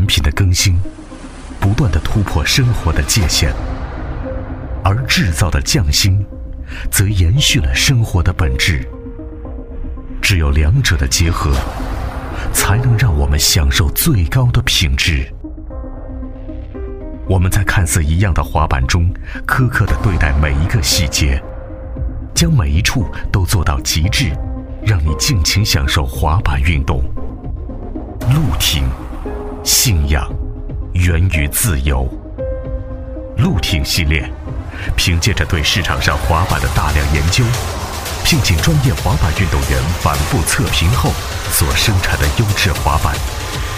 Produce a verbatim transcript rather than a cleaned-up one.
产品的更新，不断地突破生活的界限，而制造的匠心，则延续了生活的本质。只有两者的结合，才能让我们享受最高的品质。我们在看似一样的滑板中，苛刻地对待每一个细节，将每一处都做到极致，让你尽情享受滑板运动。陆挺，信仰源于自由。陆挺系列凭借着对市场上滑板的大量研究，聘请专业滑板运动员反复测评后所生产的优质滑板，